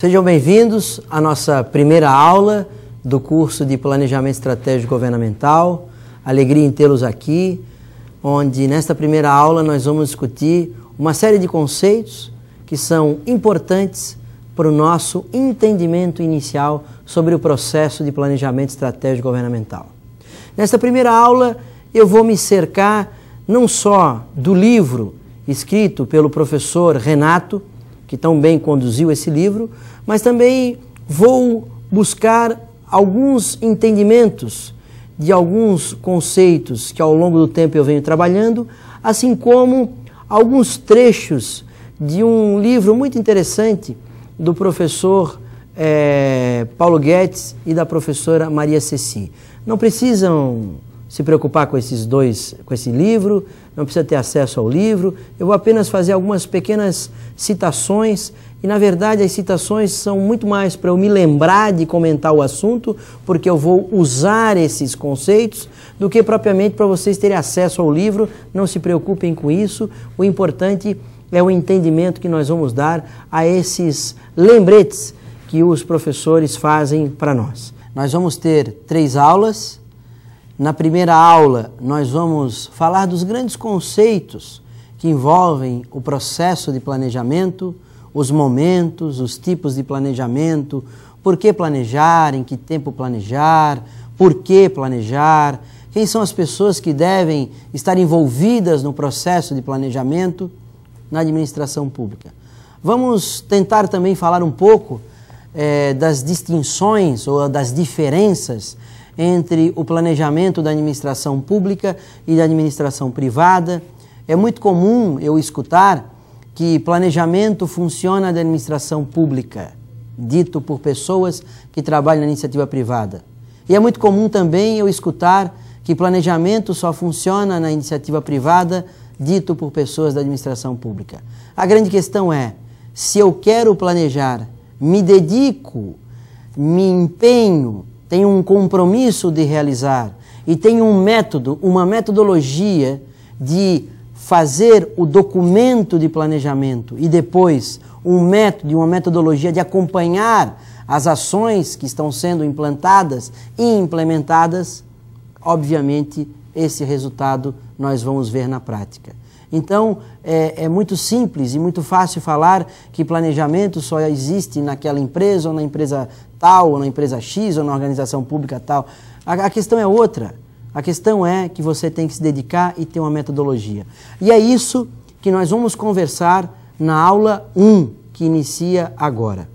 Sejam bem-vindos à nossa primeira aula do curso de Planejamento Estratégico Governamental. Alegria em tê-los aqui, onde nesta primeira aula nós vamos discutir uma série de conceitos que são importantes para o nosso entendimento inicial sobre o processo de planejamento estratégico governamental. Nesta primeira aula eu vou me cercar não só do livro escrito pelo professor Renato, que tão bem conduziu esse livro, mas também vou buscar alguns entendimentos de alguns conceitos que ao longo do tempo eu venho trabalhando, assim como alguns trechos de um livro muito interessante do professor Paulo Guedes e da professora Maria Ceci. Não precisam se preocupar com esse livro, não precisa ter acesso ao livro, eu vou apenas fazer algumas pequenas citações e, na verdade, as citações são muito mais para eu me lembrar de comentar o assunto, porque eu vou usar esses conceitos, do que propriamente para vocês terem acesso ao livro. Não se preocupem com isso, o importante é o entendimento que nós vamos dar a esses lembretes que os professores fazem para nós. Nós vamos ter 3 aulas. Na primeira aula, nós vamos falar dos grandes conceitos que envolvem o processo de planejamento, os momentos, os tipos de planejamento, por que planejar, em que tempo planejar, por que planejar, quem são as pessoas que devem estar envolvidas no processo de planejamento na administração pública. Vamos tentar também falar um pouco das distinções ou das diferenças entre o planejamento da administração pública e da administração privada. É muito comum eu escutar que planejamento funciona da administração pública, dito por pessoas que trabalham na iniciativa privada. E é muito comum também eu escutar que planejamento só funciona na iniciativa privada, dito por pessoas da administração pública. A grande questão é, se eu quero planejar, me dedico, me empenho, tenho um compromisso de realizar e tenho um método, uma metodologia de fazer o documento de planejamento e depois um método, uma metodologia de acompanhar as ações que estão sendo implantadas e implementadas, obviamente esse resultado nós vamos ver na prática. Então, é muito simples e muito fácil falar que planejamento só existe naquela empresa, ou na empresa tal, ou na empresa X, ou na organização pública tal. A questão é outra. A questão é que você tem que se dedicar e ter uma metodologia. E é isso que nós vamos conversar na aula 1, que inicia agora.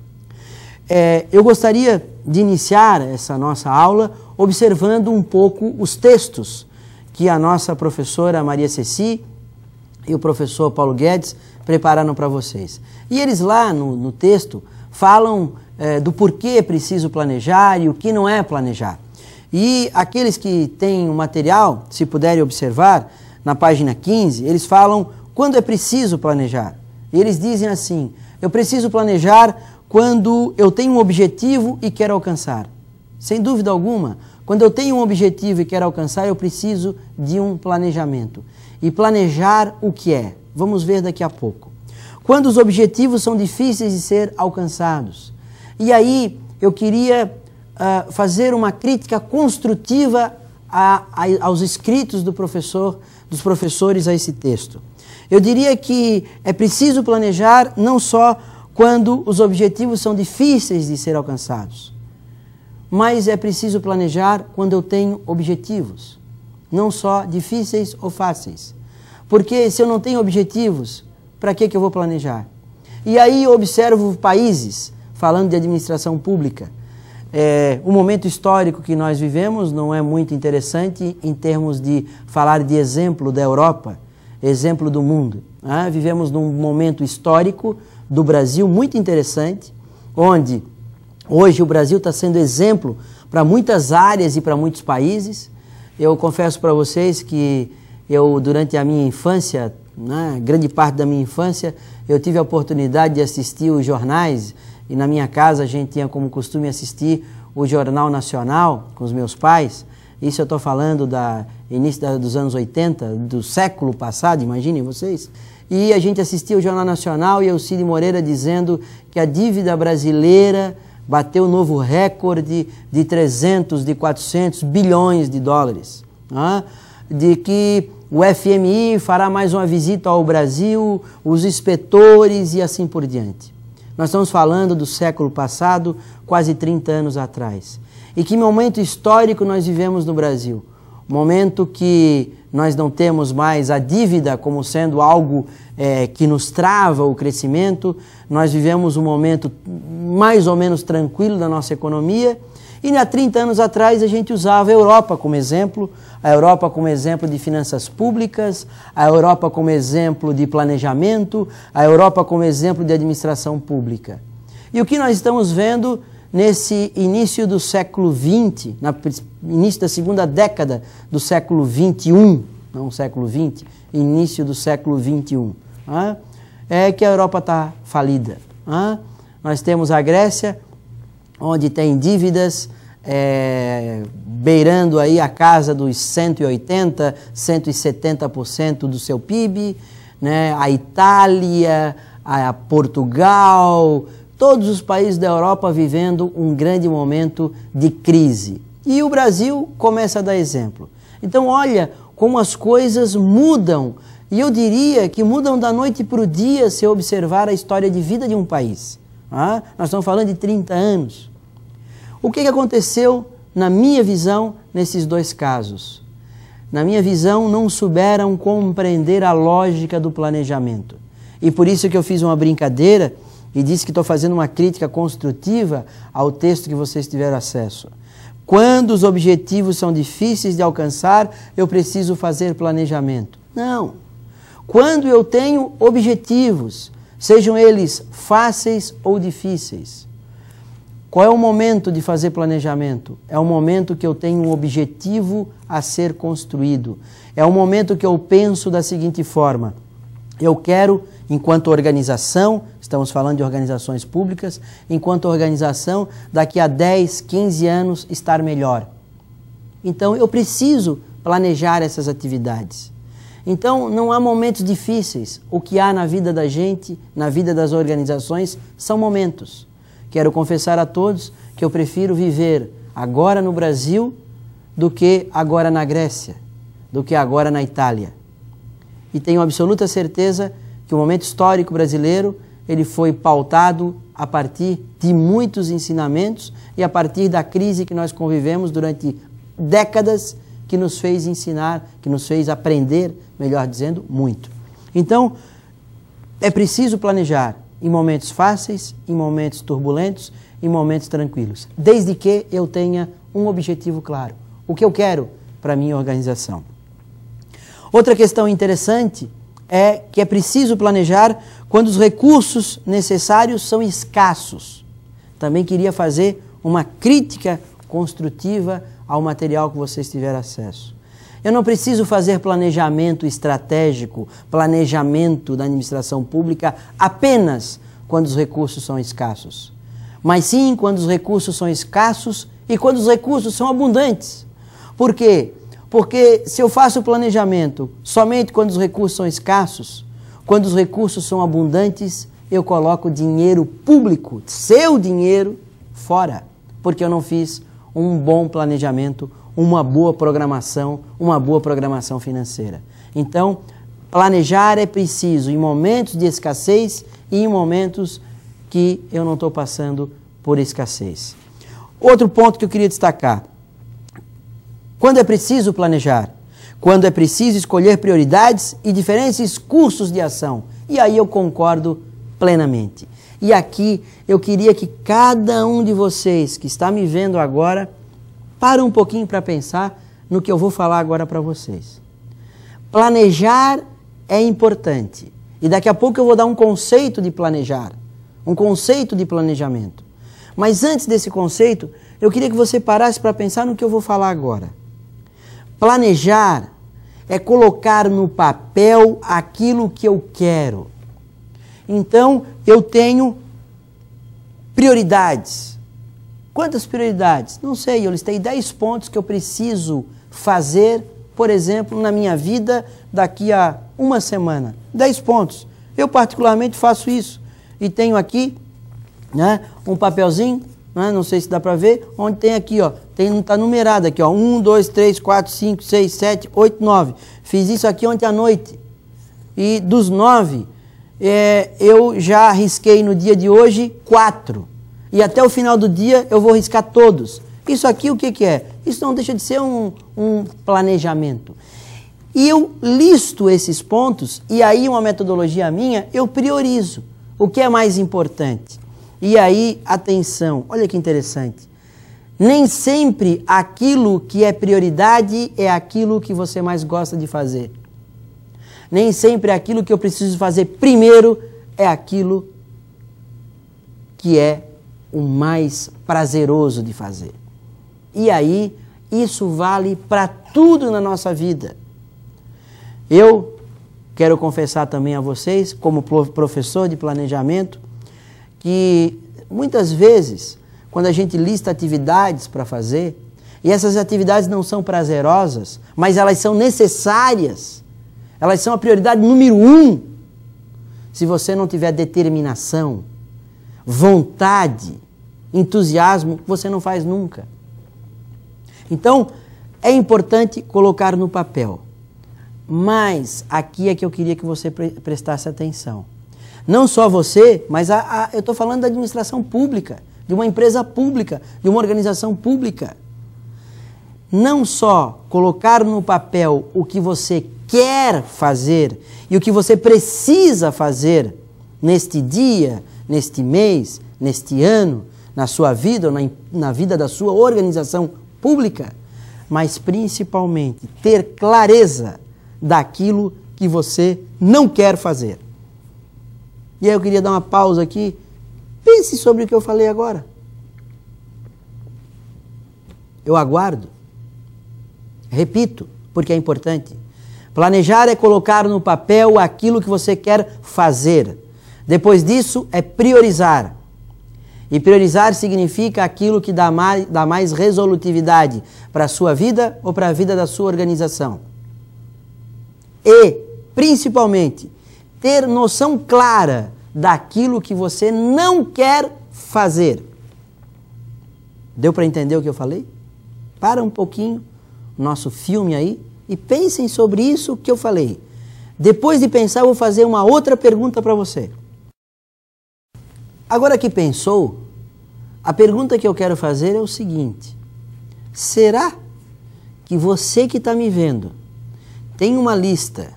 Eu gostaria de iniciar essa nossa aula observando um pouco os textos que a nossa professora Maria Ceci e o professor Paulo Guedes prepararam para vocês. E eles lá no texto falam do porquê é preciso planejar e o que não é planejar. E aqueles que têm o material, se puderem observar, na página 15, eles falam quando é preciso planejar. E eles dizem assim, eu preciso planejar quando eu tenho um objetivo e quero alcançar. Sem dúvida alguma, quando eu tenho um objetivo e quero alcançar, eu preciso de um planejamento. E planejar o que é? Vamos ver daqui a pouco. Quando os objetivos são difíceis de ser alcançados. E aí eu queria fazer uma crítica construtiva aos escritos dos professores a esse texto. Eu diria que é preciso planejar não só quando os objetivos são difíceis de ser alcançados, mas é preciso planejar quando eu tenho objetivos, não só difíceis ou fáceis. Porque se eu não tenho objetivos, para que eu vou planejar? E aí eu observo países, falando de administração pública, o momento histórico que nós vivemos não é muito interessante em termos de falar de exemplo da Europa, exemplo do mundo. Vivemos num momento histórico do Brasil muito interessante, onde hoje o Brasil está sendo exemplo para muitas áreas e para muitos países. Eu confesso para vocês que eu, durante a minha infância, grande parte da minha infância, eu tive a oportunidade de assistir os jornais e na minha casa a gente tinha como costume assistir o Jornal Nacional com os meus pais. Isso eu estou falando do início dos anos 80, do século passado, imaginem vocês. e a gente assistia o Jornal Nacional e o Cid Moreira dizendo que a dívida brasileira bateu um novo recorde de 300, de 400 bilhões de dólares. De que o FMI fará mais uma visita ao Brasil, os inspetores e assim por diante. Nós estamos falando do século passado, quase 30 anos atrás. E que momento histórico nós vivemos no Brasil? Momento que nós não temos mais a dívida como sendo algo que nos trava o crescimento, nós vivemos um momento mais ou menos tranquilo da nossa economia, e há 30 anos atrás a gente usava a Europa como exemplo de finanças públicas, a Europa como exemplo de planejamento, a Europa como exemplo de administração pública. E o que nós estamos vendo nesse início do século XX, no início da segunda década do século XXI, não século XX, início do século XXI, é que a Europa está falida. Nós temos a Grécia, onde tem dívidas beirando aí a casa dos 180%, 170% do seu PIB, né? A Itália, a Portugal, todos os países da Europa vivendo um grande momento de crise. E o Brasil começa a dar exemplo. Então olha como as coisas mudam, e eu diria que mudam da noite para o dia se observar a história de vida de um país. Nós estamos falando de 30 anos. O que aconteceu, na minha visão, nesses dois casos? Na minha visão, não souberam compreender a lógica do planejamento. E por isso que eu fiz uma brincadeira e disse que estou fazendo uma crítica construtiva ao texto que vocês tiveram acesso. Quando os objetivos são difíceis de alcançar, eu preciso fazer planejamento. Não. Quando eu tenho objetivos, sejam eles fáceis ou difíceis, qual é o momento de fazer planejamento? É o momento que eu tenho um objetivo a ser construído. É o momento que eu penso da seguinte forma: eu quero, enquanto organização, estamos falando de organizações públicas, enquanto organização, daqui a 10, 15 anos estar melhor. Então eu preciso planejar essas atividades. Então não há momentos difíceis. O que há na vida da gente, na vida das organizações, são momentos. Quero confessar a todos que eu prefiro viver agora no Brasil do que agora na Grécia, do que agora na Itália. E tenho absoluta certeza que o momento histórico brasileiro ele foi pautado a partir de muitos ensinamentos e a partir da crise que nós convivemos durante décadas, que nos fez ensinar, que nos fez aprender, melhor dizendo, muito. Então, é preciso planejar em momentos fáceis, em momentos turbulentos, em momentos tranquilos, desde que eu tenha um objetivo claro, o que eu quero para a minha organização. Outra questão interessante é que é preciso planejar quando os recursos necessários são escassos. Também queria fazer uma crítica construtiva ao material que vocês tiveram acesso. Eu não preciso fazer planejamento estratégico, planejamento da administração pública apenas quando os recursos são escassos, mas sim quando os recursos são escassos e quando os recursos são abundantes. Por quê? Porque se eu faço planejamento somente quando os recursos são escassos, quando os recursos são abundantes, eu coloco dinheiro público, seu dinheiro, fora, porque eu não fiz um bom planejamento, uma boa programação financeira. Então, planejar é preciso em momentos de escassez e em momentos que eu não estou passando por escassez. Outro ponto que eu queria destacar: quando é preciso planejar? Quando é preciso escolher prioridades e diferentes cursos de ação. E aí eu concordo plenamente. E aqui eu queria que cada um de vocês que está me vendo agora, para um pouquinho para pensar no que eu vou falar agora para vocês. Planejar é importante. E daqui a pouco eu vou dar um conceito de planejar, um conceito de planejamento. Mas antes desse conceito, eu queria que você parasse para pensar no que eu vou falar agora. Planejar é colocar no papel aquilo que eu quero. Então, eu tenho prioridades. Quantas prioridades? Não sei, eu listei 10 pontos que eu preciso fazer, por exemplo, na minha vida daqui a uma semana, 10 pontos. Eu particularmente faço isso. E tenho aqui, né, um papelzinho, né, não sei se dá para ver, onde tem aqui, ó, está numerado aqui, ó, 1, 2, 3, 4, 5, 6, 7, 8, 9. Fiz isso aqui ontem à noite. E dos 9, eu já risquei no dia de hoje 4. E até o final do dia eu vou riscar todos. Isso aqui o que que é? Isso não deixa de ser um planejamento. E eu listo esses pontos, e aí uma metodologia minha, eu priorizo o que é mais importante. E aí, atenção, olha que interessante. Nem sempre aquilo que é prioridade é aquilo que você mais gosta de fazer. Nem sempre aquilo que eu preciso fazer primeiro é aquilo que é o mais prazeroso de fazer. E aí, isso vale para tudo na nossa vida. Eu quero confessar também a vocês, como professor de planejamento, que muitas vezes, quando a gente lista atividades para fazer, e essas atividades não são prazerosas, mas elas são necessárias, elas são a prioridade número 1. Se você não tiver determinação, vontade, entusiasmo, você não faz nunca. Então, é importante colocar no papel. Mas aqui é que eu queria que você prestasse atenção. Não só você, mas eu estou falando da administração pública, de uma empresa pública, de uma organização pública. Não só colocar no papel o que você quer fazer e o que você precisa fazer neste dia, neste mês, neste ano, na sua vida ou na vida da sua organização pública, mas principalmente ter clareza daquilo que você não quer fazer. E aí eu queria dar uma pausa aqui. Pense sobre o que eu falei agora. Eu aguardo. Repito, porque é importante. Planejar é colocar no papel aquilo que você quer fazer. Depois disso, é priorizar. E priorizar significa aquilo que dá mais resolutividade para a sua vida ou para a vida da sua organização. E, principalmente, ter noção clara daquilo que você não quer fazer. Deu para entender o que eu falei? Para um pouquinho o nosso filme aí e pensem sobre isso que eu falei. Depois de pensar, eu vou fazer uma outra pergunta para você. Agora que pensou, a pergunta que eu quero fazer é o seguinte: será que você que está me vendo tem uma lista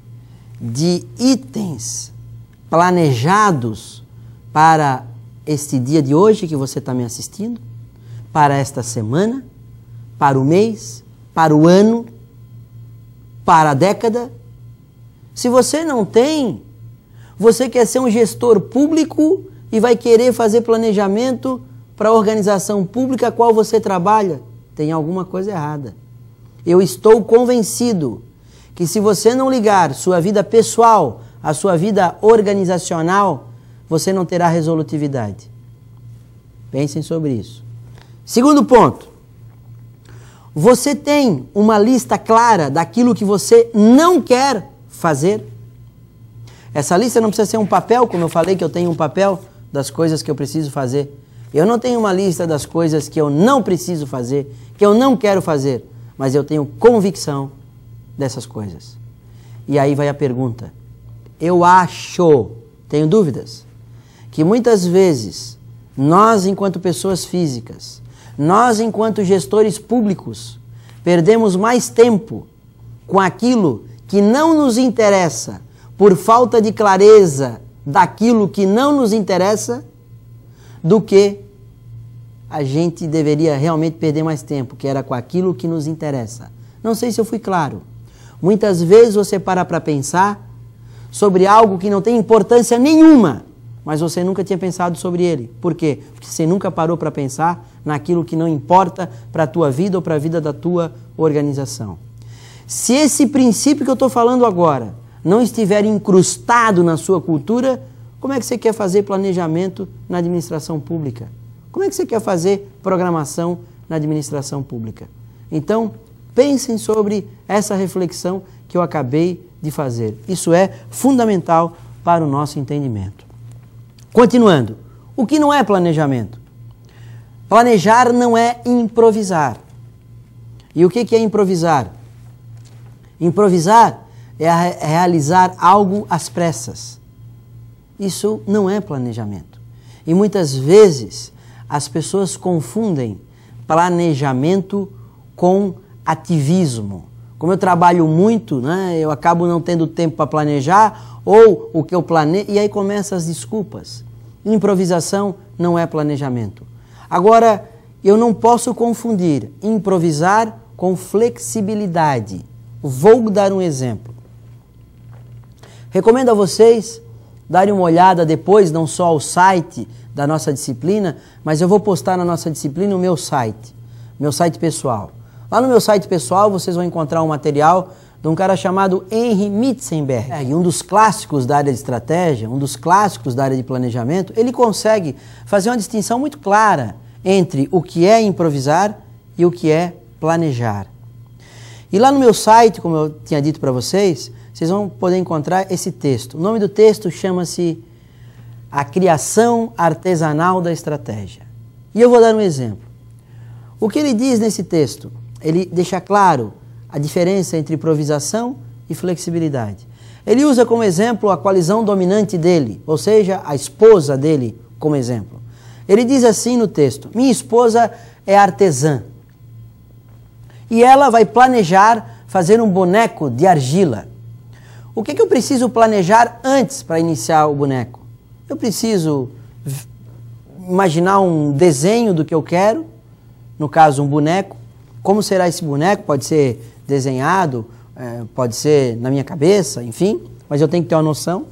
de itens planejados para este dia de hoje que você está me assistindo? Para esta semana? Para o mês? Para o ano? Para a década? Se você não tem, você quer ser um gestor público e vai querer fazer planejamento para a organização pública a qual você trabalha, tem alguma coisa errada. Eu estou convencido que se você não ligar sua vida pessoal à sua vida organizacional, você não terá resolutividade. Pensem sobre isso. Segundo ponto. Você tem uma lista clara daquilo que você não quer fazer? Essa lista não precisa ser um papel, como eu falei que eu tenho um papel das coisas que eu preciso fazer. Eu não tenho uma lista das coisas que eu não preciso fazer, que eu não quero fazer, mas eu tenho convicção dessas coisas. E aí vai a pergunta. Eu acho, tenho dúvidas, que muitas vezes nós, enquanto pessoas físicas, nós, enquanto gestores públicos, perdemos mais tempo com aquilo que não nos interessa por falta de clareza daquilo que não nos interessa do que a gente deveria realmente perder mais tempo, que era com aquilo que nos interessa. Não sei se eu fui claro. Muitas vezes você para pensar sobre algo que não tem importância nenhuma, mas você nunca tinha pensado sobre ele. Por quê? Porque você nunca parou para pensar naquilo que não importa para a tua vida ou para a vida da tua organização. Se esse princípio que eu estou falando agora não estiver incrustado na sua cultura, como é que você quer fazer planejamento na administração pública? Como é que você quer fazer programação na administração pública? Então, Pensem sobre essa reflexão que eu acabei de fazer. Isso é fundamental para o nosso entendimento. Continuando, o que não é planejamento? Planejar não é improvisar. E o que é improvisar? Improvisar é realizar algo às pressas. Isso não é planejamento. E muitas vezes as pessoas confundem planejamento com ativismo. Como eu trabalho muito, né, eu acabo não tendo tempo para planejar, ou o que eu planejo, e aí começam as desculpas. Improvisação não é planejamento. Agora, eu não posso confundir improvisar com flexibilidade. Vou dar um exemplo. Recomendo a vocês darem uma olhada depois, não só ao site da nossa disciplina, mas eu vou postar na nossa disciplina o meu site pessoal. Lá no meu site pessoal vocês vão encontrar um material de um cara chamado Henry Mitzenberg, um dos clássicos da área de estratégia, um dos clássicos da área de planejamento. Ele consegue fazer uma distinção muito clara entre o que é improvisar e o que é planejar. E lá no meu site, como eu tinha dito para vocês, vocês vão poder encontrar esse texto. O nome do texto chama-se A Criação Artesanal da Estratégia. E eu vou dar um exemplo. O que ele diz nesse texto? Ele deixa claro a diferença entre improvisação e flexibilidade. Ele usa como exemplo a coalizão dominante dele, ou seja, a esposa dele como exemplo. Ele diz assim no texto: minha esposa é artesã e ela vai planejar fazer um boneco de argila. O que eu preciso planejar antes para iniciar o boneco? Eu preciso imaginar um desenho do que eu quero, no caso um boneco. Como será esse boneco? Pode ser desenhado, pode ser na minha cabeça, enfim, mas eu tenho que ter uma noção.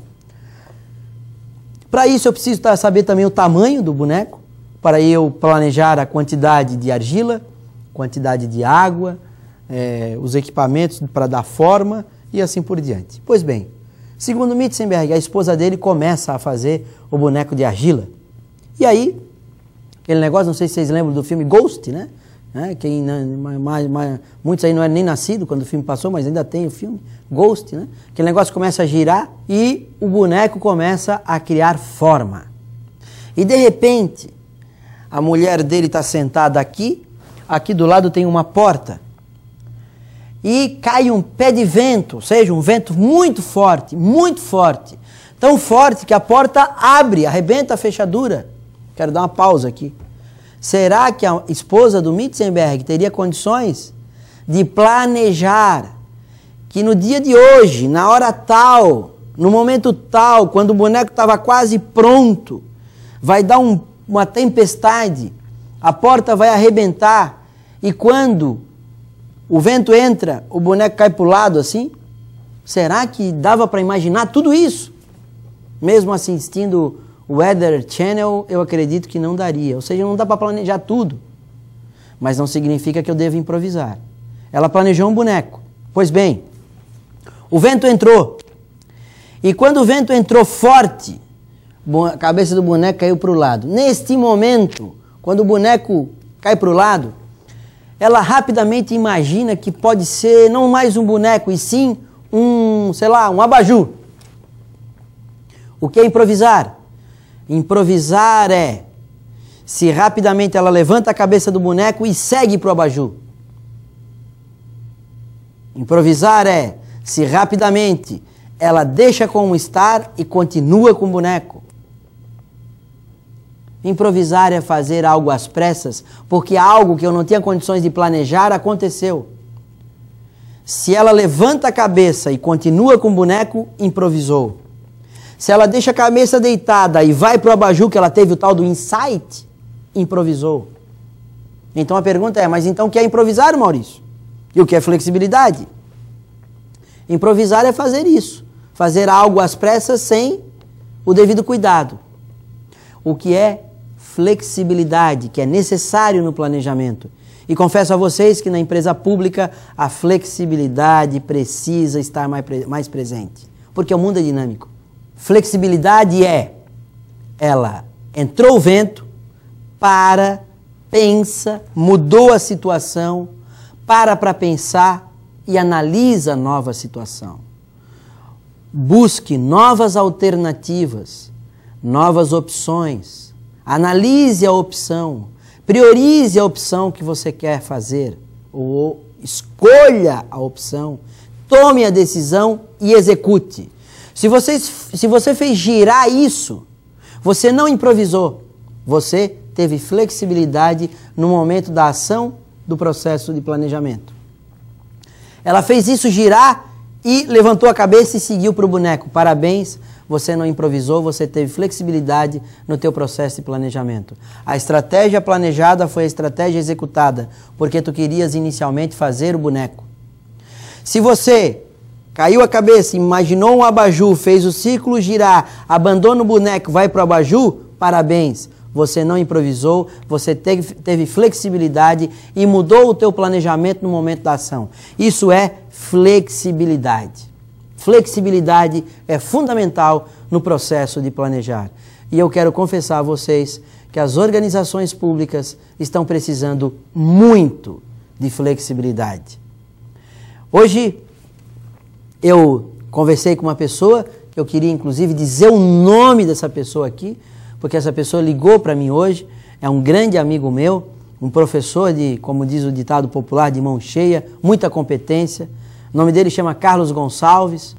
Para isso eu preciso saber também o tamanho do boneco, para eu planejar a quantidade de argila, quantidade de água, os equipamentos para dar forma e assim por diante. Pois bem, segundo Mitzenberg, a esposa dele começa a fazer o boneco de argila. E aí, aquele negócio, não sei se vocês lembram do filme Ghost, né? Muitos aí não eram nem nascidos quando o filme passou, mas ainda tem o filme Ghost, né? Aquele negócio começa a girar e o boneco começa a criar forma. E de repente, a mulher dele está sentada aqui do lado tem uma porta e cai um pé de vento, ou seja, um vento muito forte, tão forte que a porta abre, arrebenta a fechadura. Quero dar uma pausa aqui. Será que a esposa do Mitzenberg teria condições de planejar que no dia de hoje, na hora tal, no momento tal, quando o boneco estava quase pronto, vai dar uma tempestade, a porta vai arrebentar e quando o vento entra, o boneco cai para o lado assim? Será que dava para imaginar tudo isso? Mesmo assistindo o Weather Channel, eu acredito que não daria. Ou seja, não dá para planejar tudo. Mas não significa que eu devo improvisar. Ela planejou um boneco. Pois bem, o vento entrou. E quando o vento entrou forte, a cabeça do boneco caiu para o lado. Neste momento, quando o boneco cai para o lado, ela rapidamente imagina que pode ser não mais um boneco, e sim um abajur. O que é improvisar? Improvisar é se rapidamente ela levanta a cabeça do boneco e segue para o abajur. Improvisar é se rapidamente ela deixa como estar e continua com o boneco. Improvisar é fazer algo às pressas, porque algo que eu não tinha condições de planejar aconteceu. Se ela levanta a cabeça e continua com o boneco, improvisou. Se ela deixa a cabeça deitada e vai para o abajur, que ela teve o tal do insight, improvisou. Então a pergunta é, mas então o que é improvisar, Maurício? E o que é flexibilidade? Improvisar é fazer isso. Fazer algo às pressas sem o devido cuidado. O que é flexibilidade, que é necessário no planejamento. E confesso a vocês que na empresa pública a flexibilidade precisa estar mais presente. Porque o mundo é dinâmico. Flexibilidade entrou o vento, pensa, mudou a situação, para pensar e analisa a nova situação. Busque novas alternativas, novas opções. Analise a opção, priorize a opção que você quer fazer, ou escolha a opção, tome a decisão e execute. Se você fez girar isso, você não improvisou, você teve flexibilidade no momento da ação do processo de planejamento. Ela fez isso girar e levantou a cabeça e seguiu para o boneco. Parabéns, você não improvisou, você teve flexibilidade no teu processo de planejamento. A estratégia planejada foi a estratégia executada, porque tu querias inicialmente fazer o boneco. Se você caiu a cabeça, imaginou um abajur, fez o círculo girar, abandona o boneco, vai para o abajur, parabéns. Você não improvisou, você teve flexibilidade e mudou o teu planejamento no momento da ação. Isso é flexibilidade. Flexibilidade é fundamental no processo de planejar. E eu quero confessar a vocês que as organizações públicas estão precisando muito de flexibilidade. Hoje eu conversei com uma pessoa, eu queria inclusive dizer o nome dessa pessoa aqui, porque essa pessoa ligou para mim hoje, é um grande amigo meu, um professor de, como diz o ditado popular, de mão cheia, muita competência. O nome dele chama Carlos Gonçalves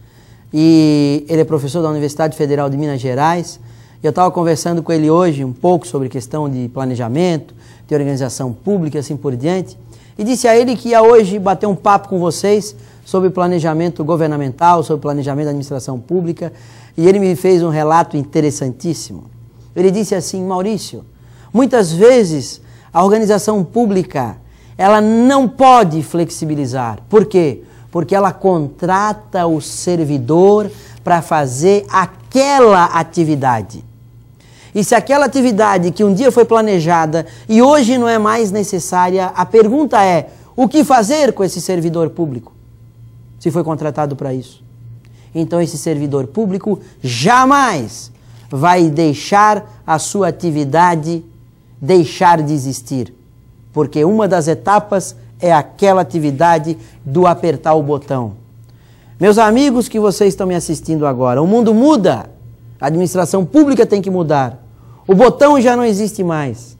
e ele é professor da Universidade Federal de Minas Gerais. Eu estava conversando com ele hoje um pouco sobre questão de planejamento, de organização pública e assim por diante, e disse a ele que ia hoje bater um papo com vocês sobre planejamento governamental, sobre planejamento da administração pública, e ele me fez um relato interessantíssimo. Ele disse assim: Maurício, muitas vezes a organização pública ela não pode flexibilizar. Por quê? Porque ela contrata o servidor para fazer aquela atividade. E se aquela atividade que um dia foi planejada e hoje não é mais necessária, a pergunta é: o que fazer com esse servidor público? Se foi contratado para isso. Então esse servidor público jamais vai deixar a sua atividade deixar de existir. Porque uma das etapas é aquela atividade do apertar o botão. Meus amigos que vocês estão me assistindo agora, o mundo muda, a administração pública tem que mudar. O botão já não existe mais.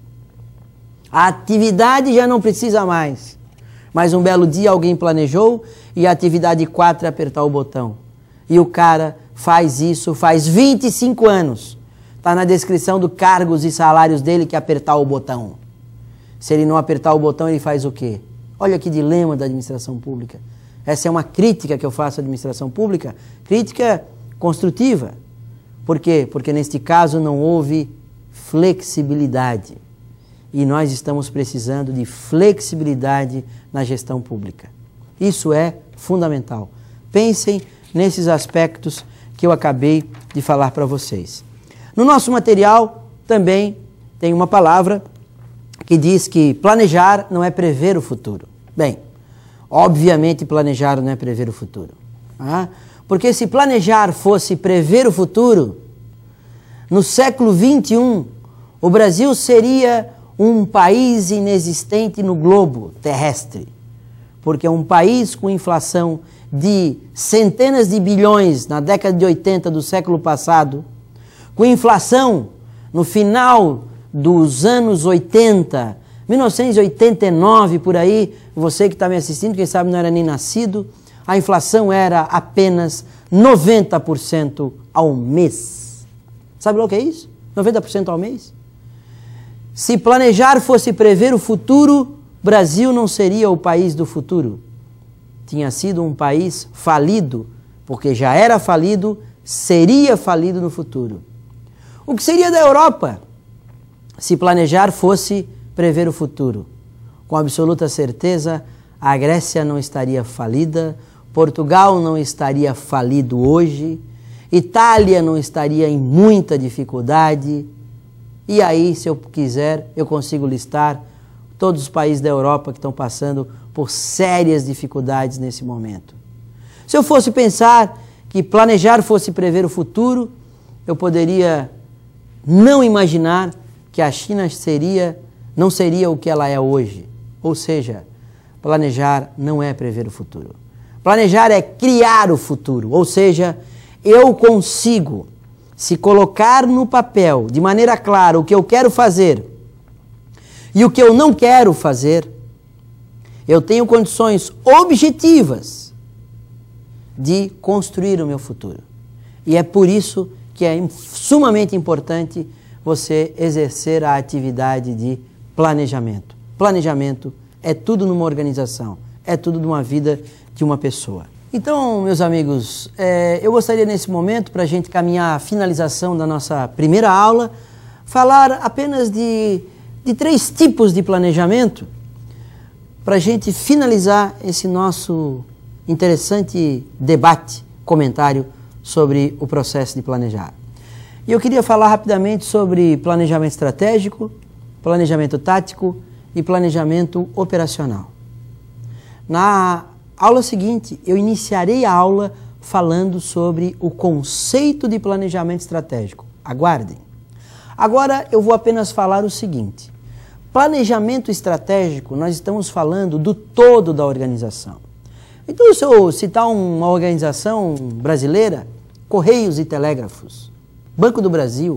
A atividade já não precisa mais. Mas um belo dia alguém planejou e a atividade 4 é apertar o botão. E o cara faz isso faz 25 anos. Está na descrição do cargos e salários dele que é apertar o botão. Se ele não apertar o botão, ele faz o quê? Olha que dilema da administração pública. Essa é uma crítica que eu faço à administração pública, crítica construtiva. Por quê? Porque neste caso não houve flexibilidade. E nós estamos precisando de flexibilidade na gestão pública. Isso é fundamental. Pensem nesses aspectos que eu acabei de falar para vocês. No nosso material também tem uma palavra que diz que planejar não é prever o futuro. Bem, obviamente planejar não é prever o futuro. Porque se planejar fosse prever o futuro, no século XXI, o Brasil seria um país inexistente no globo terrestre. Porque é um país com inflação de centenas de bilhões na década de 80 do século passado, com inflação no final dos anos 80, 1989 por aí, você que está me assistindo, quem sabe não era nem nascido, a inflação era apenas 90% ao mês. Sabe lá o que é isso? 90% ao mês? Se planejar fosse prever o futuro, Brasil não seria o país do futuro. Tinha sido um país falido, porque já era falido, seria falido no futuro. O que seria da Europa se planejar fosse prever o futuro? Com absoluta certeza, a Grécia não estaria falida, Portugal não estaria falido hoje, Itália não estaria em muita dificuldade. E aí, se eu quiser, eu consigo listar todos os países da Europa que estão passando por sérias dificuldades nesse momento. Se eu fosse pensar que planejar fosse prever o futuro, eu poderia não imaginar que a China não seria o que ela é hoje. Ou seja, Planejar não é prever o futuro. Planejar é criar o futuro, ou seja, eu consigo, se colocar no papel de maneira clara o que eu quero fazer e o que eu não quero fazer, eu tenho condições objetivas de construir o meu futuro. E é por isso que é sumamente importante você exercer a atividade de planejamento. Planejamento é tudo numa organização, é tudo numa vida de uma pessoa. Então, meus amigos, eu gostaria nesse momento, para a gente caminhar a finalização da nossa primeira aula, falar apenas de 3 tipos de planejamento, para a gente finalizar esse nosso interessante debate, comentário sobre o processo de planejar. E eu queria falar rapidamente sobre planejamento estratégico, planejamento tático e planejamento operacional. Na aula seguinte, eu iniciarei a aula falando sobre o conceito de planejamento estratégico. Aguardem. Agora eu vou apenas falar o seguinte. Planejamento estratégico, nós estamos falando do todo da organização. Então, se eu citar uma organização brasileira, Correios e Telégrafos, Banco do Brasil,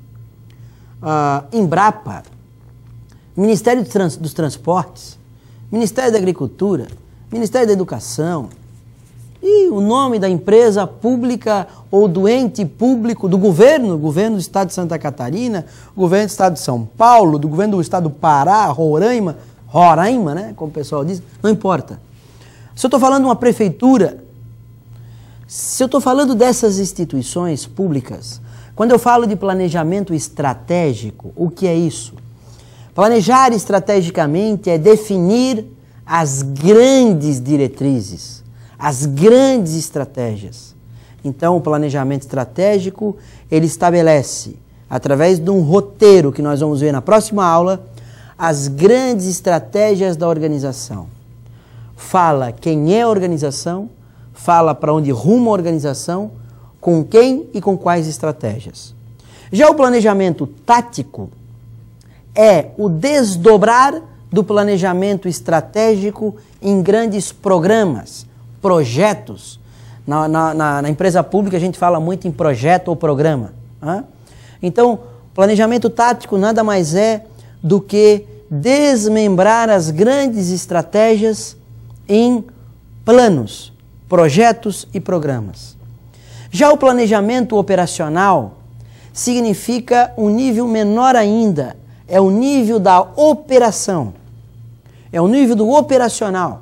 Embrapa, Ministério dos Transportes, Ministério da Agricultura, Ministério da Educação, e o nome da empresa pública ou do ente público do governo do Estado de Santa Catarina, governo do Estado de São Paulo, do governo do Estado do Pará, Roraima, né, como o pessoal diz, não importa. Se eu estou falando de uma prefeitura, se eu estou falando dessas instituições públicas, quando eu falo de planejamento estratégico, o que é isso? Planejar estrategicamente é definir as grandes diretrizes, as grandes estratégias. Então, o planejamento estratégico, ele estabelece, através de um roteiro que nós vamos ver na próxima aula, as grandes estratégias da organização. Fala quem é a organização, fala para onde rumo a organização, com quem e com quais estratégias. Já o planejamento tático é o desdobrar do planejamento estratégico em grandes programas, projetos. Na empresa pública a gente fala muito em projeto ou programa. Então, planejamento tático nada mais é do que desmembrar as grandes estratégias em planos, projetos e programas. Já o planejamento operacional significa um nível menor ainda, é o nível da operação, é o nível do operacional.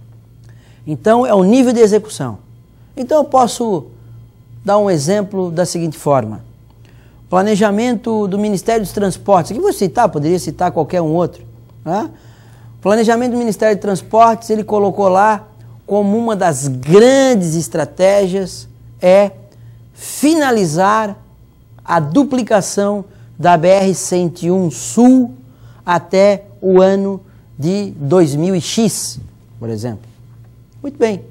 Então, é o nível de execução. Então, eu posso dar um exemplo da seguinte forma. Planejamento do Ministério dos Transportes. Aqui vou citar, poderia citar qualquer um outro. Planejamento do Ministério dos Transportes, ele colocou lá como uma das grandes estratégias é finalizar a duplicação da BR-101 Sul até o ano de 2000X, por exemplo. Muito bem.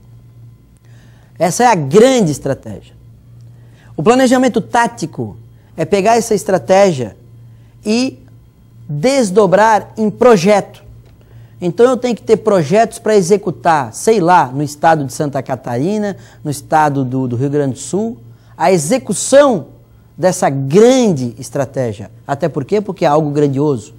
Essa é a grande estratégia. O planejamento tático é pegar essa estratégia e desdobrar em projeto. Então eu tenho que ter projetos para executar, sei lá, no estado de Santa Catarina, no estado do Rio Grande do Sul, a execução dessa grande estratégia. Até por quê? Porque é algo grandioso.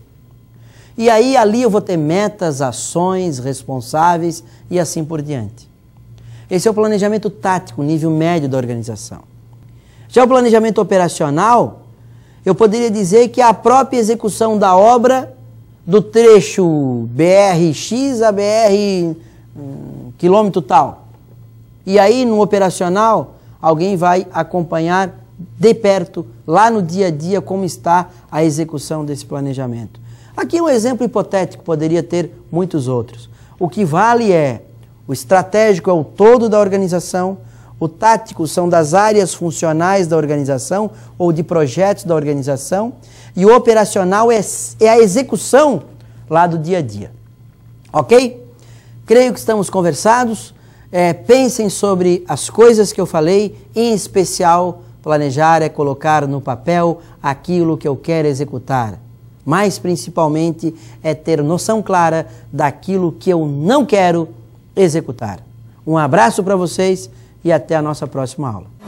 E aí ali eu vou ter metas, ações, responsáveis e assim por diante. Esse é o planejamento tático, nível médio da organização. Já o planejamento operacional, eu poderia dizer que é a própria execução da obra do trecho BR-X a BR quilômetro tal. E aí no operacional, alguém vai acompanhar de perto, lá no dia a dia, como está a execução desse planejamento. Aqui um exemplo hipotético, poderia ter muitos outros. O que vale é, o estratégico é o todo da organização, o tático são das áreas funcionais da organização ou de projetos da organização, e o operacional é a execução lá do dia a dia. Ok? Creio que estamos conversados. Pensem sobre as coisas que eu falei, em especial, planejar é colocar no papel aquilo que eu quero executar. mas principalmente é ter noção clara daquilo que eu não quero executar. Um abraço para vocês e até a nossa próxima aula.